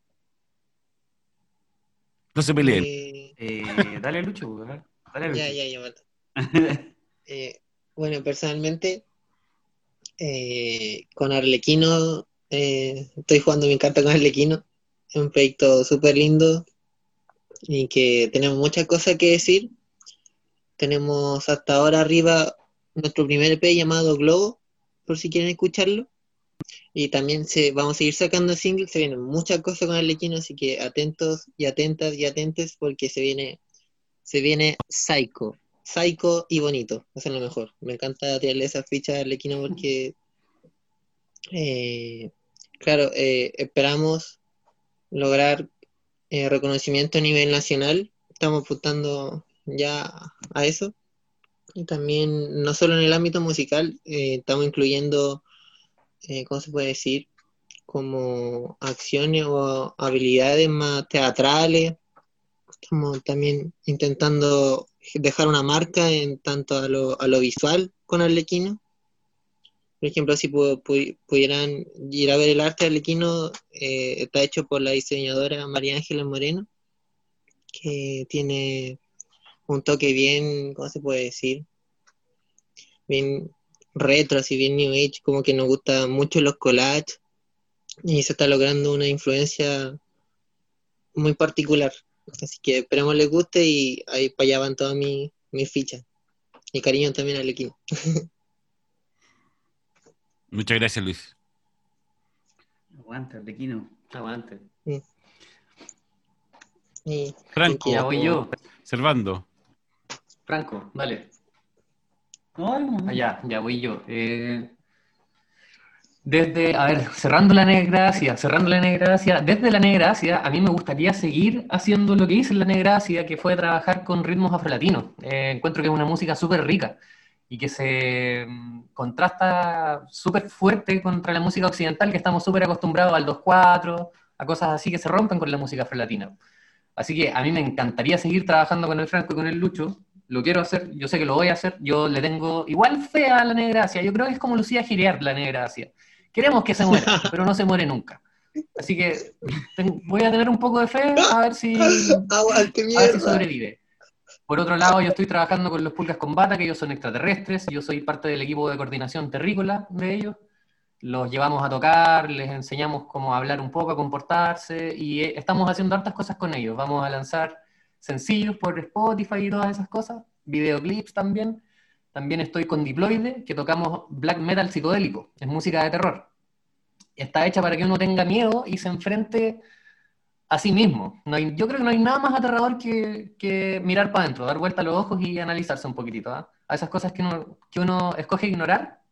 No se peleen. Eh, eh, dale, Lucho. Dale, Lucho. Ya, ya, ya, mata. eh, bueno, personalmente, eh, con Arlequino, eh, estoy jugando Mi Encanto con Arlequino. Es un proyecto súper lindo y que tenemos muchas cosas que decir. Tenemos hasta ahora arriba nuestro primer E P llamado Globo, por si quieren escucharlo. Y también se, vamos a seguir sacando singles, se vienen muchas cosas con Arlequino, así que atentos y atentas y atentes porque se viene, se viene Psycho. Psycho y bonito, eso es lo mejor. Me encanta tirarle esas fichas a Arlequino porque, eh, claro, eh, esperamos lograr eh, reconocimiento a nivel nacional. Estamos apuntando ya a eso. Y también, no solo en el ámbito musical, eh, estamos incluyendo, eh, ¿cómo se puede decir? Como acciones o habilidades más teatrales. Estamos también intentando dejar una marca en tanto a lo, a lo visual con Arlequino. Por ejemplo, si pu- pu- pudieran ir a ver el arte de Arlequino, eh, está hecho por la diseñadora María Ángeles Moreno, que tiene un toque bien, ¿cómo se puede decir? Bien retro, así bien New Age, como que nos gustan mucho los collages, y se está logrando una influencia muy particular. Así que esperemos les guste y ahí para allá van todas mis mi fichas. Mi cariño también a Arlequino. Muchas gracias, Luis. Aguante, Arlequino. Aguante. Sí. Y, Franco. Ya voy yo. Servando. Franco, dale. No, no, no. Allá, ya voy yo. Eh, desde, a ver, cerrando la Negra Asia, cerrando la Negra Asia, desde la Negra Asia, a mí me gustaría seguir haciendo lo que hice en la Negra Asia, que fue trabajar con ritmos afrolatinos. Eh, encuentro que es una música súper rica y que se mm, contrasta súper fuerte contra la música occidental, que estamos súper acostumbrados al dos cuatro, a cosas así que se rompen con la música afrolatina. Así que a mí me encantaría seguir trabajando con el Franco y con el Lucho. lo quiero hacer, yo sé que lo voy a hacer, yo le tengo igual fe a la Negra Gracia, yo creo que es como Lucía Giriart, la Negra Gracia. Queremos que se muera, pero no se muere nunca. Así que ten- voy a tener un poco de fe a ver si, Aguante a ver si mierda. sobrevive. Por otro lado, yo estoy trabajando con los Pulgas con Bata, que ellos son extraterrestres, yo soy parte del equipo de coordinación terrícola de ellos. Los llevamos a tocar, les enseñamos cómo hablar un poco, a comportarse, y eh, estamos haciendo hartas cosas con ellos. Vamos a lanzar sencillos por Spotify y todas esas cosas, videoclips también. También estoy con Diploide, que tocamos black metal psicodélico, es música de terror. Está hecha para que uno tenga miedo y se enfrente a sí mismo. No hay, yo creo que no hay nada más aterrador que, que mirar para adentro, dar vuelta a los ojos y analizarse un poquitito, ¿ah? A esas cosas que uno, que uno escoge ignorar,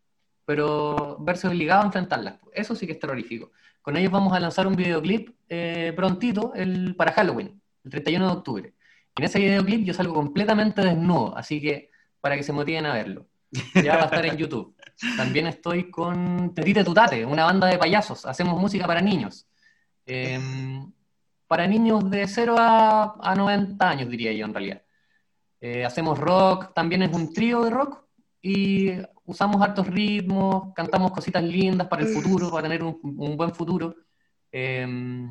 pero verse obligado a enfrentarlas. Eso sí que es terrorífico. Con ellos vamos a lanzar un videoclip eh, prontito el, para Halloween, el treinta y uno de octubre. En ese videoclip yo salgo completamente desnudo, así que para que se motiven a verlo. Ya va a estar en YouTube. También estoy con Tetite Tutate, una banda de payasos. Hacemos música para niños. Eh, para niños de cero a, a noventa años, diría yo, en realidad. Eh, hacemos rock, también es un trío de rock, y usamos hartos ritmos, cantamos cositas lindas para el futuro, para tener un, un buen futuro. Eh,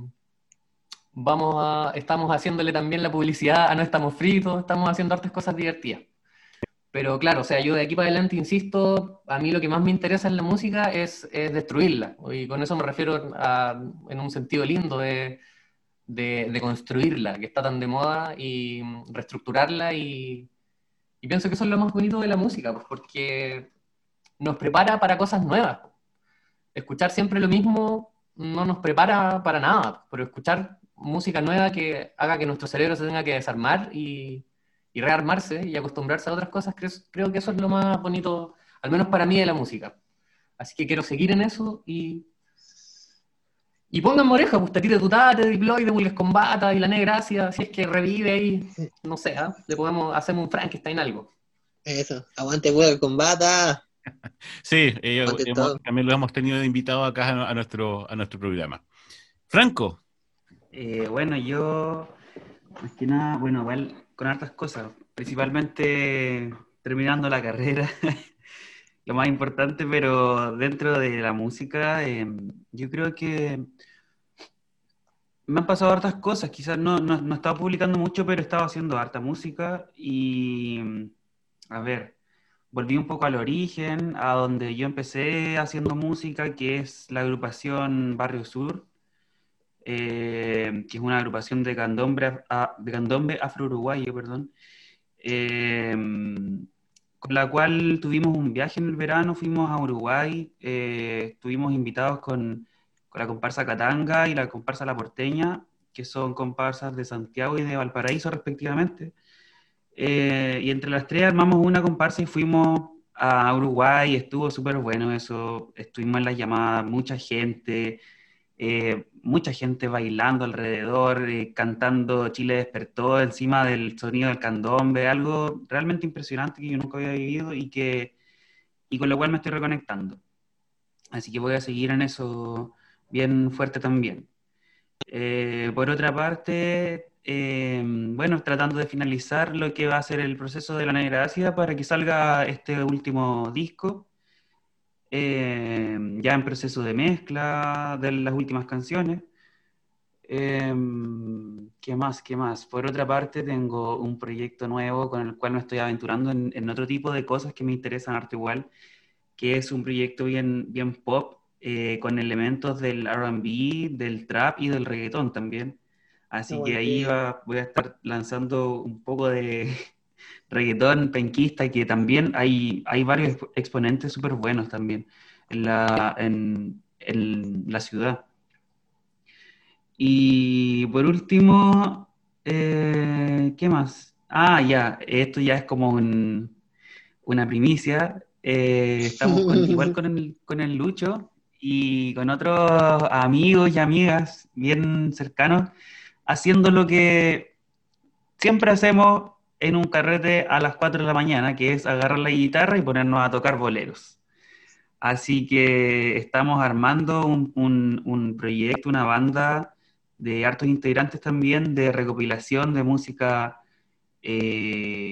vamos a, estamos haciéndole también la publicidad a No Estamos Fritos, estamos haciendo hartas cosas divertidas. Pero claro, o sea, yo de aquí para adelante, insisto, a mí lo que más me interesa en la música es, es destruirla. Y con eso me refiero a, en un sentido lindo, de, de, de construirla, que está tan de moda, y reestructurarla. Y, y pienso que eso es lo más bonito de la música, pues, porque nos prepara para cosas nuevas. Escuchar siempre lo mismo no nos prepara para nada, pero escuchar música nueva que haga que nuestro cerebro se tenga que desarmar y y rearmarse y acostumbrarse a otras cosas, creo, creo que eso es lo más bonito, al menos para mí, de la música. Así que quiero seguir en eso y... Y pónganme oreja, pues Tetite Tutate, Diploide, Pulgas con Bata y la Negra Gracia, si es que revive ahí, no sé, ¿eh? Le podemos hacer un Frankenstein algo. Eso, aguante Pulgas con Bata. Sí, eh, Aguante hemos- todo. también lo hemos tenido de invitado acá a, a nuestro, a nuestro programa. Franco, Eh, bueno, yo, más que nada, bueno, igual con hartas cosas, principalmente terminando la carrera, lo más importante, pero dentro de la música, eh, yo creo que me han pasado hartas cosas, quizás no, no, no he estado publicando mucho, pero he estado haciendo harta música y, a ver, volví un poco al origen, a donde yo empecé haciendo música, que es la agrupación Barrio Sur, eh, que es una agrupación de candombre, a- de candombe afro-uruguayo, perdón, eh, con la cual tuvimos un viaje en el verano, fuimos a Uruguay, eh, estuvimos invitados con, con la comparsa Catanga y la comparsa La Porteña, que son comparsas de Santiago y de Valparaíso respectivamente. Eh, y entre las tres armamos una comparsa y fuimos a Uruguay, estuvo súper bueno eso, estuvimos en las llamadas, mucha gente, eh, mucha gente bailando alrededor, eh, cantando Chile despertó encima del sonido del candombe, algo realmente impresionante que yo nunca había vivido y, que, y con lo cual me estoy reconectando. Así que voy a seguir en eso bien fuerte también. Eh, por otra parte, eh, bueno, tratando de finalizar lo que va a ser el proceso de la Negra Ácida para que salga este último disco, eh, ya en proceso de mezcla de las últimas canciones. Eh, ¿qué más? ¿Qué más? Por otra parte, tengo un proyecto nuevo con el cual me estoy aventurando en, en otro tipo de cosas que me interesan harto igual, que es un proyecto bien, bien pop, eh, con elementos del R and B, del trap y del reggaetón también. Así que ahí Aguante. va- voy a estar lanzando un poco de reggaetón penquista, que también hay, hay varios expo- exponentes súper buenos también en la, en, en la ciudad. Y por último, eh, ¿qué más? Ah, ya, esto ya es como un- una primicia. Eh, estamos con, igual con el, con el Lucho y con otros amigos y amigas bien cercanos, haciendo lo que siempre hacemos en un carrete a las cuatro de la mañana, que es agarrar la guitarra y ponernos a tocar boleros. Así que estamos armando un, un- un proyecto, una banda de hartos integrantes también, de recopilación de música, eh,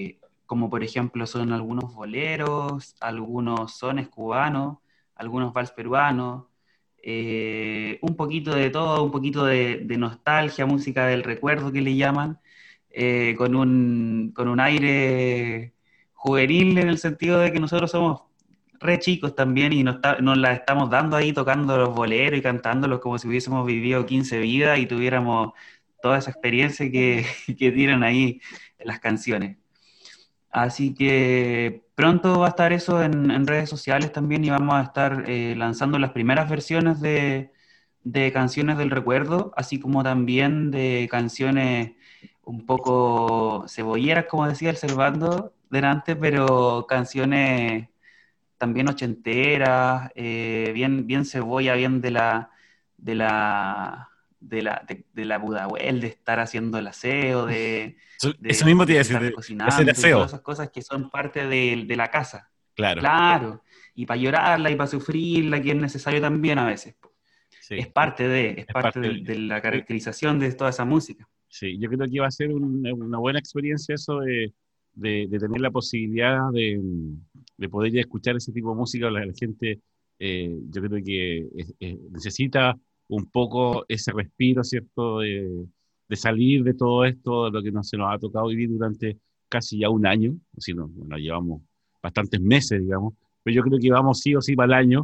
como por ejemplo son algunos boleros, algunos sones cubanos, algunos vals peruanos, eh, un poquito de todo, un poquito de, de nostalgia, música del recuerdo que le llaman, eh, con un, con un aire juvenil en el sentido de que nosotros somos re chicos también y nos, ta- nos la estamos dando ahí tocando los boleros y cantándolos como si hubiésemos vivido quince vidas y tuviéramos toda esa experiencia que, que tienen ahí en las canciones. Así que pronto va a estar eso en, en redes sociales también y vamos a estar eh, lanzando las primeras versiones de, de canciones del recuerdo, así como también de canciones un poco cebolleras, como decía el Servando delante, pero canciones también ochenteras, eh, bien, bien cebolla, bien de la, de la, de la, de, de la Budahuel, de estar haciendo el aseo, de, Eso, de, eso mismo te de iba a estar decir, de cocinando, hacer y aseo. todas esas cosas que son parte de, de la casa. Claro. Claro, y para llorarla y para sufrirla, que es necesario también a veces. Sí. Es parte de, es Es parte parte de, de- de la caracterización de toda esa música. Sí, yo creo que va a ser un- una buena experiencia eso de, de- de tener la posibilidad de, de poder ir a escuchar ese tipo de música. La, la gente, eh, yo creo que eh, eh, necesita un poco ese respiro, ¿cierto? De, de salir de todo esto, de lo que nos, se nos ha tocado vivir durante casi ya un año. Si no, bueno, llevamos bastantes meses, digamos, pero yo creo que vamos sí o sí para el año.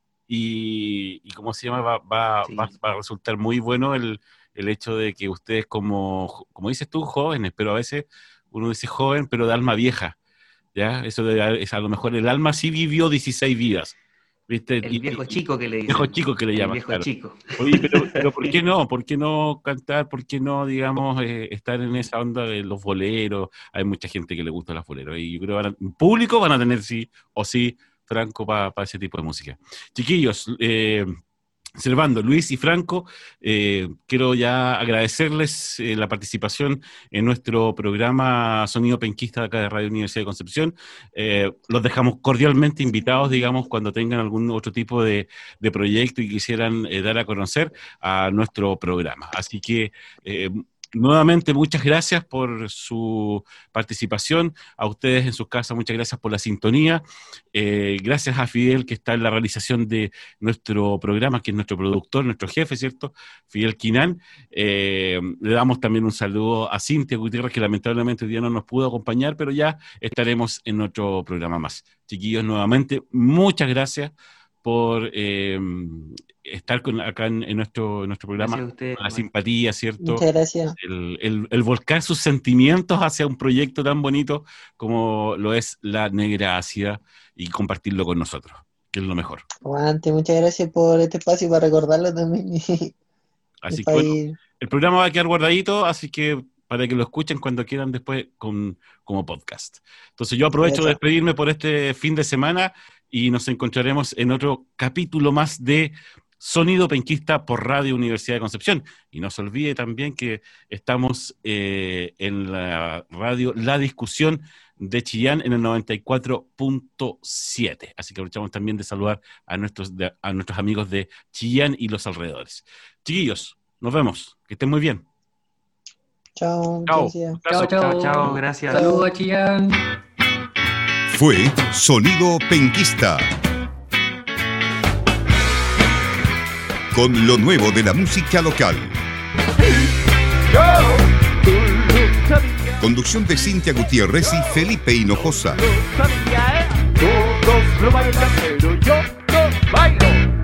Y, y ¿cómo se llama? Va, va, Sí. va, va a resultar muy bueno el, el hecho de que ustedes como, como dices tú, jóvenes, pero a veces uno dice joven, pero de alma vieja, ¿ya? Eso de, es, a lo mejor el alma sí vivió dieciséis vidas, ¿viste? El Y- viejo y- chico que le dicen. viejo chico que le El llaman, viejo claro. chico. Oye, pero, pero ¿por qué no? ¿Por qué no cantar? ¿Por qué no, digamos, eh, estar en esa onda de los boleros? Hay mucha gente que le gusta los boleros y yo creo que van a- en público van a tener sí o sí Franco para ese tipo de música. Chiquillos, eh, Servando, Luis y Franco, eh, quiero ya agradecerles eh, la participación en nuestro programa Sonido Penquista de acá de Radio Universidad de Concepción. Eh, los dejamos cordialmente invitados, digamos, cuando tengan algún otro tipo de, de proyecto y quisieran eh, dar a conocer a nuestro programa. Así que eh, nuevamente muchas gracias por su participación, a ustedes en sus casas muchas gracias por la sintonía, eh, gracias a Fidel que está en la realización de nuestro programa, que es nuestro productor, nuestro jefe, ¿cierto? Fidel Quinán. Eh, le damos también un saludo a Cintia Gutiérrez, que lamentablemente hoy día no nos pudo acompañar, pero ya estaremos en otro programa más. Chiquillos, nuevamente, muchas gracias por eh, estar con, acá en, en, nuestro, en nuestro programa, Gracias a ustedes, la Marco. simpatía, ¿cierto? Muchas gracias. El, el, el volcar sus sentimientos hacia un proyecto tan bonito como lo es La Negra Ácida y compartirlo con nosotros, que es lo mejor. Aguante, muchas gracias por este espacio para recordarlo también. Así que para bueno, ir- el programa va a quedar guardadito, así que para que lo escuchen cuando quieran después con, como podcast. Entonces yo aprovecho de Gracias. despedirme por este fin de semana y nos encontraremos en otro capítulo más de Sonido Penquista por Radio Universidad de Concepción. Y no se olvide también que estamos eh, en la radio La Discusión de Chillán en el noventa y cuatro punto siete. Así que aprovechamos también de saludar a nuestros, de, a nuestros amigos de Chillán y los alrededores. Chiquillos, nos vemos. Que estén muy bien. Chao, Chao. muchas gracias. Chao, chao. Chao, chao, gracias. Saludos a Chillán. Fue Sonido Penquista. Con lo nuevo de la música local. Conducción de Cintia Gutiérrez y Felipe Hinojosa. Todos lo bailan, pero yo no bailo.